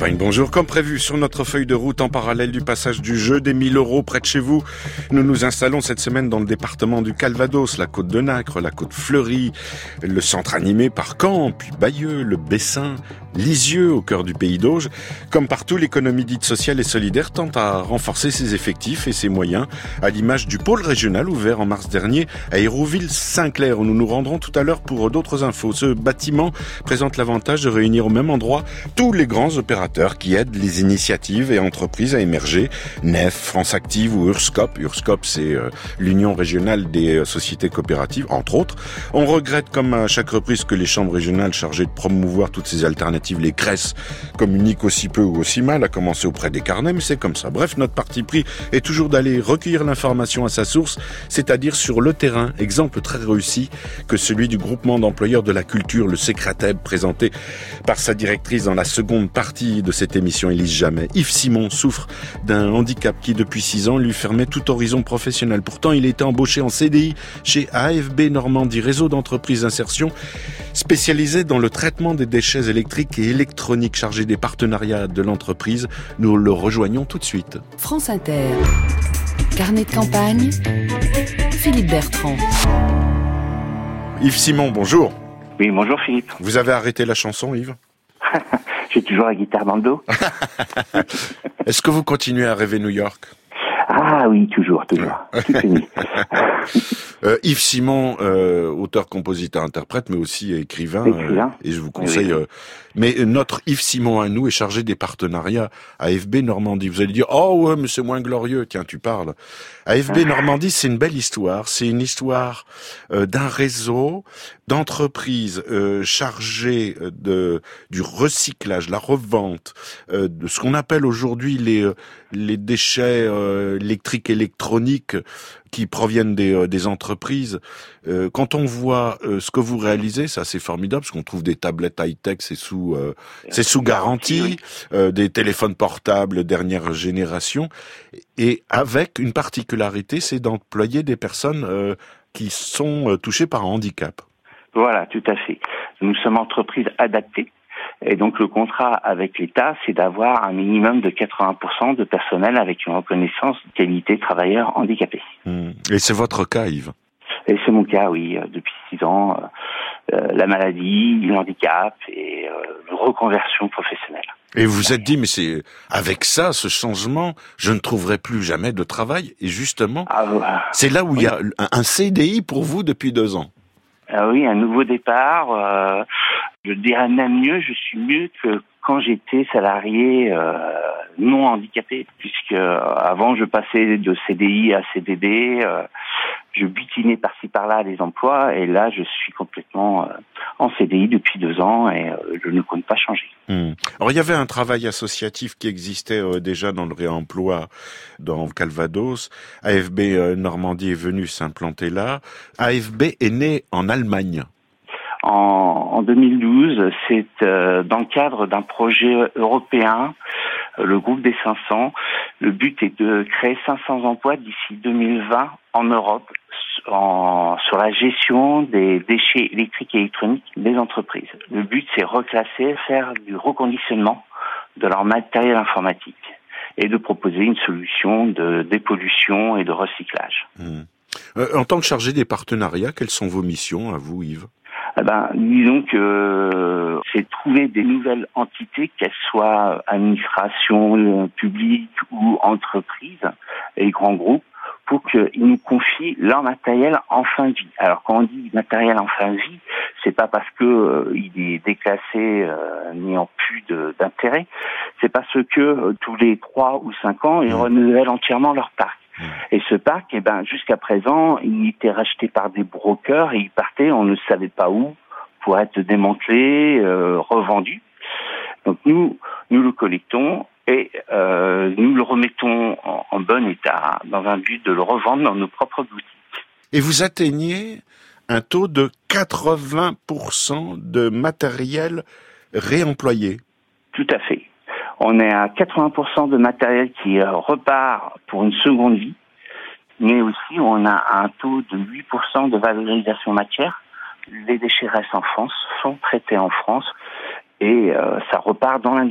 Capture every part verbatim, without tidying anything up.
Campagne, bonjour. Comme prévu, sur notre feuille de route en parallèle du passage du jeu des mille euros près de chez vous, nous nous installons cette semaine dans le département du Calvados, la côte de Nacre, la côte fleurie, le centre animé par Caen, puis Bayeux, le Bessin, Lisieux, au cœur du pays d'Auge. Comme partout, l'économie dite sociale et solidaire tente à renforcer ses effectifs et ses moyens, à l'image du pôle régional ouvert en mars dernier à Hérouville-Saint-Clair, où nous nous rendrons tout à l'heure pour d'autres infos. Ce bâtiment présente l'avantage de réunir au même endroit tous les grands opérateurs qui aident les initiatives et entreprises à émerger. Nef, France Active ou Urscop. Urscop, c'est euh, l'Union régionale des euh, sociétés coopératives, entre autres. On regrette, comme à chaque reprise, que les chambres régionales chargées de promouvoir toutes ces alternatives, les C R E S, communiquent aussi peu ou aussi mal, à commencer auprès des carnets, mais c'est comme ça. Bref, notre parti pris est toujours d'aller recueillir l'information à sa source, c'est-à-dire sur le terrain. Exemple très réussi que celui du groupement d'employeurs de la culture, le Secrateb, présenté par sa directrice dans la seconde partie de cette émission, Élise Jamais. Yves Simon souffre d'un handicap qui, depuis six ans, lui fermait tout horizon professionnel. Pourtant, il était embauché en C D I chez A F B Normandie, réseau d'entreprises d'insertion spécialisé dans le traitement des déchets électriques et électroniques, chargé des partenariats de l'entreprise. Nous le rejoignons tout de suite. France Inter. Carnet de campagne. Philippe Bertrand. Yves Simon, bonjour. Oui, bonjour Philippe. Vous avez arrêté la chanson, Yves? J'ai toujours la guitare dans le dos. Est-ce que vous continuez à rêver New York? Ah oui, toujours, toujours. Tout fini. euh, Yves Simon, euh, auteur, compositeur, interprète, mais aussi écrivain. écrivain. Euh, et je vous conseille... Oui, oui. Euh, mais notre Yves Simon à nous est chargé des partenariats A F B Normandie. Vous allez dire, oh ouais, mais c'est moins glorieux. Tiens, tu parles. A F B Normandie, c'est une belle histoire. C'est une histoire euh, d'un réseau d'entreprises euh, chargées de du recyclage, la revente, euh, de ce qu'on appelle aujourd'hui les les déchets euh, électriques électroniques qui proviennent des, euh, des entreprises. Euh, quand on voit euh, ce que vous réalisez, ça c'est formidable, parce qu'on trouve des tablettes high-tech, c'est sous euh, c'est sous garantie, euh, des téléphones portables dernière génération, et avec une particularité, c'est d'employer des personnes euh, qui sont euh, touchées par un handicap. Voilà, tout à fait. Nous sommes entreprises adaptées. Et donc le contrat avec l'État, c'est d'avoir un minimum de quatre-vingts pour cent de personnel avec une reconnaissance de qualité travailleur handicapé. Mmh. Et c'est votre cas, Yves? Et c'est mon cas, oui, depuis six ans. Euh, la maladie, le handicap et euh, une reconversion professionnelle. Et vous vous êtes dit, mais c'est avec ça, ce changement, je ne trouverai plus jamais de travail. Et justement, ah, voilà. C'est là où oui. Il y a un C D I pour vous depuis deux ans. Ah oui, un nouveau départ. Euh, je dirais même mieux, je suis mieux que quand j'étais salarié euh, non handicapé, puisque euh, avant je passais de C D I à C D D, euh, je butinais par-ci par-là les emplois, et là je suis complètement euh, en C D I depuis deux ans et euh, je ne compte pas changer. Mmh. Alors il y avait un travail associatif qui existait euh, déjà dans le réemploi dans le Calvados. A F B euh, Normandie est venu s'implanter là. A F B est né en Allemagne. En, en deux mille douze, c'est euh, dans le cadre d'un projet européen, euh, le groupe des cinq cents. Le but est de créer cinq cents emplois d'ici deux mille vingt en Europe en, sur la gestion des déchets électriques et électroniques des entreprises. Le but, c'est reclasser, faire du reconditionnement de leur matériel informatique et de proposer une solution de dépollution et de recyclage. Mmh. Euh, en tant que chargé des partenariats, quelles sont vos missions à vous, Yves ? Eh ben, disons que euh, c'est trouver des nouvelles entités, qu'elles soient administration euh, publique ou entreprise et grands groupes, pour qu'ils nous confient leur matériel en fin de vie. Alors quand on dit matériel en fin de vie, c'est pas parce que euh, il est déclassé euh, n'ayant plus de, d'intérêt, c'est parce que euh, tous les trois ou cinq ans, ils renouvellent entièrement leur parc. Et ce parc, eh ben, jusqu'à présent, il était racheté par des brokers et il partait, on ne savait pas où, pour être démantelé, euh, revendu. Donc nous, nous le collectons et euh, nous le remettons en, en bon état dans un but de le revendre dans nos propres boutiques. Et vous atteignez un taux de quatre-vingts pour cent de matériel réemployé. Tout à fait. On est à quatre-vingts pour cent de matériel qui repart pour une seconde vie, mais aussi on a un taux de huit pour cent de valorisation matière. Les déchets restent en France, sont traités en France, et euh, ça repart dans l'industrie.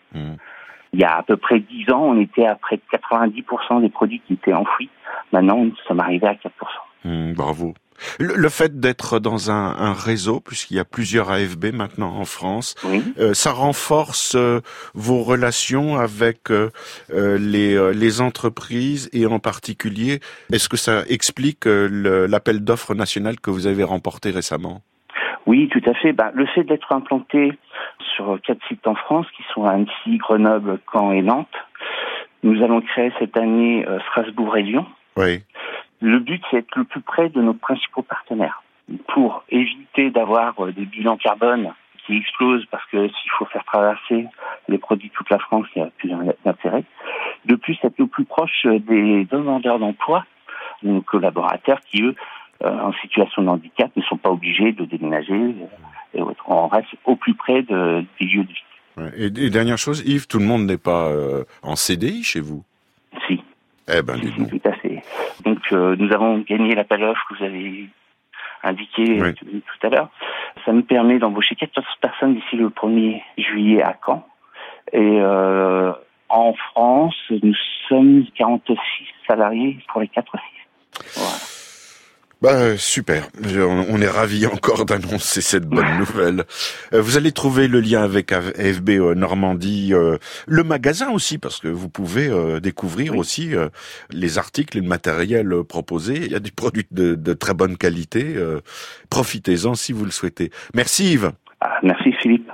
Mmh. Il y a à peu près dix ans, on était à près de quatre-vingt-dix pour cent des produits qui étaient enfouis. Maintenant, nous sommes arrivés à quatre pour cent. Mmh, bravo. Le, le fait d'être dans un, un réseau, puisqu'il y a plusieurs A F B maintenant en France, oui. euh, ça renforce euh, vos relations avec euh, euh, les, euh, les entreprises et en particulier, est-ce que ça explique euh, le, l'appel d'offres national que vous avez remporté récemment ? Oui, tout à fait. Ben, le fait d'être implanté sur quatre sites en France, qui sont à Annecy, Grenoble, Caen et Nantes, nous allons créer cette année euh, Strasbourg et Lyon. Oui. Le but, c'est d'être le plus près de nos principaux partenaires pour éviter d'avoir des bilans carbone qui explosent parce que s'il faut faire traverser les produits de toute la France, il n'y a plus d'intérêt. De plus, être le plus proche des demandeurs d'emploi, nos collaborateurs qui, eux, en situation de handicap, ne sont pas obligés de déménager et autres. On reste au plus près de, des lieux de vie. Et, et dernière chose, Yves, tout le monde n'est pas euh, en C D I chez vous ? Si. Eh ben, si, dites-nous. si, tout à fait. Donc, euh, nous avons gagné l'appel d'offres que vous avez indiqué oui. tout, tout à l'heure. Ça nous permet d'embaucher quatorze personnes d'ici le premier juillet à Caen. Et euh, en France, nous sommes quarante-six salariés pour les quatre sites. Voilà. Bah super, on est ravis encore d'annoncer cette bonne nouvelle. Vous allez trouver le lien avec A F B Normandie, le magasin aussi, parce que vous pouvez découvrir oui. aussi les articles et le matériel proposé. Il y a des produits de, de très bonne qualité. Profitez-en si vous le souhaitez. Merci Yves. Ah, merci Philippe.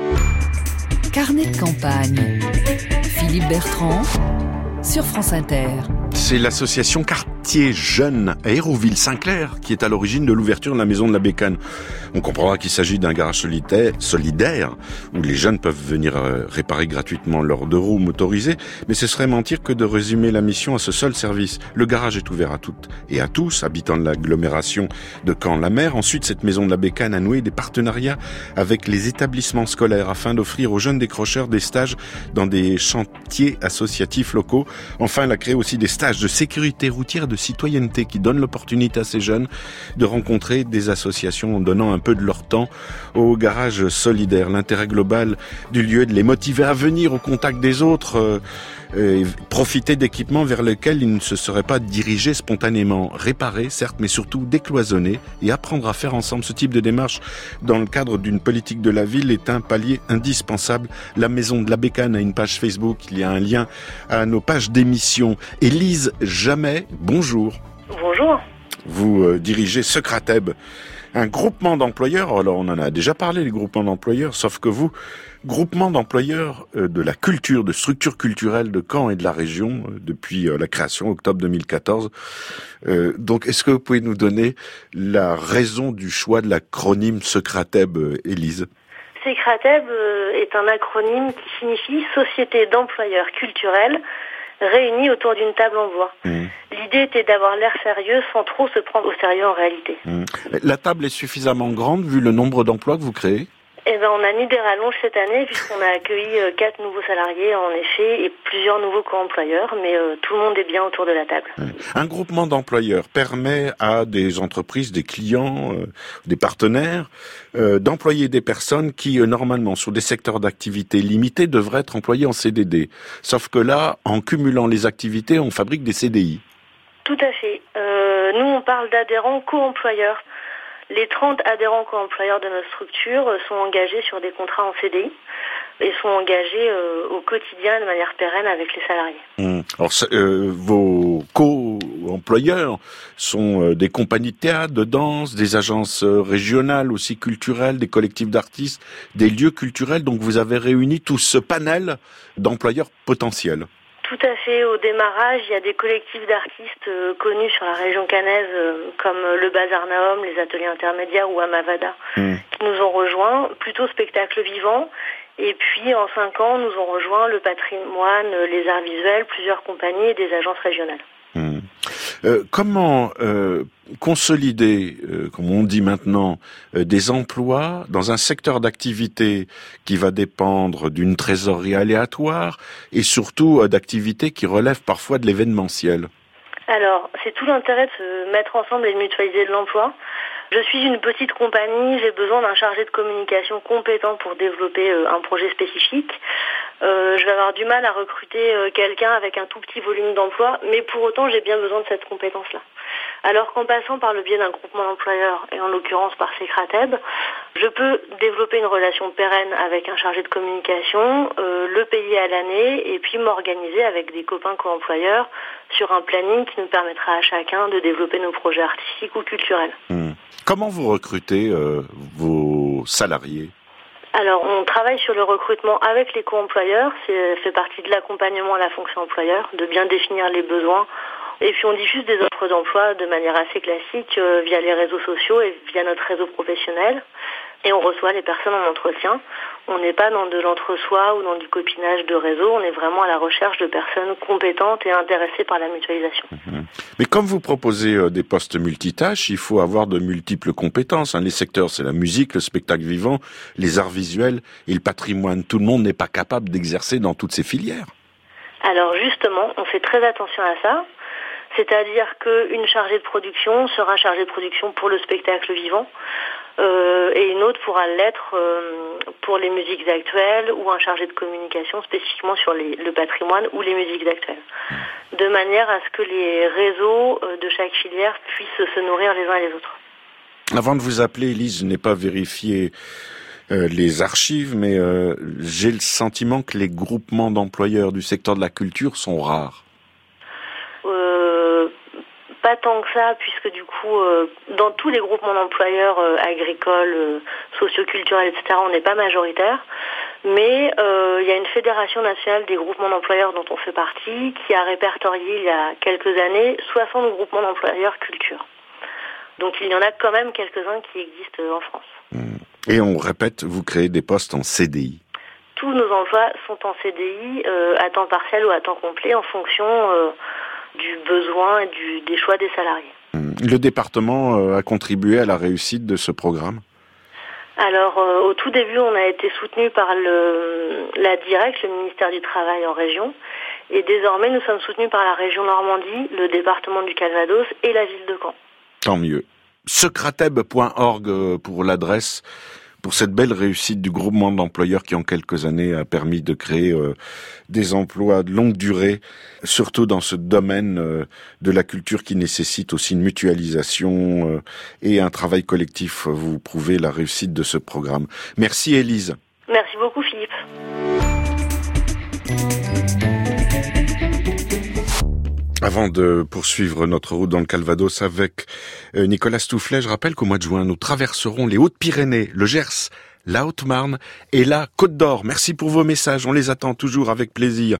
Carnet de campagne. Philippe Bertrand sur France Inter. C'est l'association Quartier Jeunes à Hérouville-Saint-Clair qui est à l'origine de l'ouverture de la Maison de la Bécane. On comprendra qu'il s'agit d'un garage solitaire, solidaire où les jeunes peuvent venir réparer gratuitement leurs deux roues motorisées, mais ce serait mentir que de résumer la mission à ce seul service. Le garage est ouvert à toutes et à tous, habitants de l'agglomération de Caen-la-Mer. Ensuite, cette Maison de la Bécane a noué des partenariats avec les établissements scolaires afin d'offrir aux jeunes décrocheurs des stages dans des chantiers associatifs locaux. Enfin, elle a créé aussi des stages de sécurité routière, de citoyenneté qui donnent l'opportunité à ces jeunes de rencontrer des associations en donnant un peu de leur temps au garage solidaire. L'intérêt global du lieu est de les motiver à venir au contact des autres euh, et profiter d'équipements vers lesquels ils ne se seraient pas dirigés spontanément. Réparer, certes, mais surtout décloisonner et apprendre à faire ensemble ce type de démarche dans le cadre d'une politique de la ville est un palier indispensable. La Maison de la Bécane a une page Facebook, il y a un lien à nos pages d'émission. Élise Jamet, bonjour. Bonjour. Vous euh, dirigez Secrateb, un groupement d'employeurs. Alors on en a déjà parlé, les groupements d'employeurs, sauf que vous, groupement d'employeurs euh, de la culture, de structures culturelles de Caen et de la région euh, depuis euh, la création, octobre deux mille quatorze. Euh, donc est-ce que vous pouvez nous donner la raison du choix de l'acronyme Secrateb, euh, Élise ? Secrateb euh, est un acronyme qui signifie Société d'employeurs culturels réunis autour d'une table en bois. Mmh. L'idée était d'avoir l'air sérieux sans trop se prendre au sérieux en réalité. Mmh. La table est suffisamment grande vu le nombre d'emplois que vous créez ? Eh ben, on a mis des rallonges cette année puisqu'on a accueilli euh, quatre nouveaux salariés en effet et plusieurs nouveaux co-employeurs, mais euh, tout le monde est bien autour de la table. Un groupement d'employeurs permet à des entreprises, des clients, euh, des partenaires euh, d'employer des personnes qui euh, normalement sur des secteurs d'activité limités devraient être employées en C D D. Sauf que là, en cumulant les activités, on fabrique des C D I. Tout à fait. Euh, nous, on parle d'adhérents co-employeurs. Les trente adhérents co-employeurs de notre structure sont engagés sur des contrats en C D I et sont engagés euh, au quotidien de manière pérenne avec les salariés. Mmh. Alors, euh, vos co-employeurs sont euh, des compagnies de théâtre, de danse, des agences euh, régionales aussi culturelles, des collectifs d'artistes, des lieux culturels. Donc, vous avez réuni tout ce panel d'employeurs potentiels. Tout à fait. Au démarrage, il y a des collectifs d'artistes euh, connus sur la région caennaise euh, comme euh, le Bazar Naum, les Ateliers Intermédiaires ou Amavada mmh. qui nous ont rejoints, plutôt spectacle vivant. Et puis en cinq ans, nous ont rejoint le patrimoine, les arts visuels, plusieurs compagnies et des agences régionales. Mmh. Euh, comment euh, consolider, euh, comme on dit maintenant, euh, des emplois dans un secteur d'activité qui va dépendre d'une trésorerie aléatoire et surtout euh, d'activités qui relèvent parfois de l'événementiel ? Alors, c'est tout l'intérêt de se mettre ensemble et de mutualiser de l'emploi. Je suis une petite compagnie, j'ai besoin d'un chargé de communication compétent pour développer euh, un projet spécifique. Euh, je vais avoir du mal à recruter euh, quelqu'un avec un tout petit volume d'emploi, mais pour autant j'ai bien besoin de cette compétence-là. Alors qu'en passant par le biais d'un groupement d'employeurs, et en l'occurrence par Secrateb, je peux développer une relation pérenne avec un chargé de communication, euh, le payer à l'année et puis m'organiser avec des copains co-employeurs sur un planning qui nous permettra à chacun de développer nos projets artistiques ou culturels. Mmh. Comment vous recrutez euh, vos salariés ? Alors, on travaille sur le recrutement avec les co-employeurs. C'est fait partie de l'accompagnement à la fonction employeur, de bien définir les besoins. Et puis, on diffuse des offres d'emploi de manière assez classique euh, via les réseaux sociaux et via notre réseau professionnel. Et on reçoit les personnes en entretien. On n'est pas dans de l'entre-soi ou dans du copinage de réseau. On est vraiment à la recherche de personnes compétentes et intéressées par la mutualisation. Mmh. Mais comme vous proposez euh, des postes multitâches, il faut avoir de multiples compétences. Hein. Les secteurs, c'est la musique, le spectacle vivant, les arts visuels et le patrimoine. Tout le monde n'est pas capable d'exercer dans toutes ces filières. Alors justement, on fait très attention à ça. C'est-à-dire qu'une chargée de production sera chargée de production pour le spectacle vivant euh, et une autre pourra l'être euh, pour les musiques actuelles ou un chargé de communication spécifiquement sur les, le patrimoine ou les musiques actuelles. De manière à ce que les réseaux de chaque filière puissent se nourrir les uns et les autres. Avant de vous appeler, Élise, je n'ai pas vérifié euh, les archives, mais euh, j'ai le sentiment que les groupements d'employeurs du secteur de la culture sont rares. Euh, pas tant que ça, puisque du coup, euh, dans tous les groupements d'employeurs euh, agricoles, euh, socioculturels, et cetera, on n'est pas majoritaire. Mais euh, il y a une fédération nationale des groupements d'employeurs dont on fait partie, qui a répertorié il y a quelques années soixante groupements d'employeurs culture. Donc il y en a quand même quelques-uns qui existent en France. Et on répète, vous créez des postes en C D I. Tous nos emplois sont en C D I, euh, à temps partiel ou à temps complet, en fonction euh, du besoin et du, des choix des salariés. Le département euh, a contribué à la réussite de ce programme ? Alors, euh, au tout début, on a été soutenu par le, la Direct, le ministère du Travail en région. Et désormais, nous sommes soutenus par la région Normandie, le département du Calvados et la ville de Caen. Tant mieux. secrateb point org pour l'adresse, pour cette belle réussite du groupement d'employeurs qui, en quelques années, a permis de créer euh, des emplois de longue durée, surtout dans ce domaine euh, de la culture qui nécessite aussi une mutualisation euh, et un travail collectif. Vous prouvez la réussite de ce programme. Merci Élise. Merci beaucoup Philippe. Avant de poursuivre notre route dans le Calvados avec Nicolas Stoufflet, je rappelle qu'au mois de juin, nous traverserons les Hautes-Pyrénées, le Gers, la Haute-Marne et la Côte d'Or. Merci pour vos messages, on les attend toujours avec plaisir.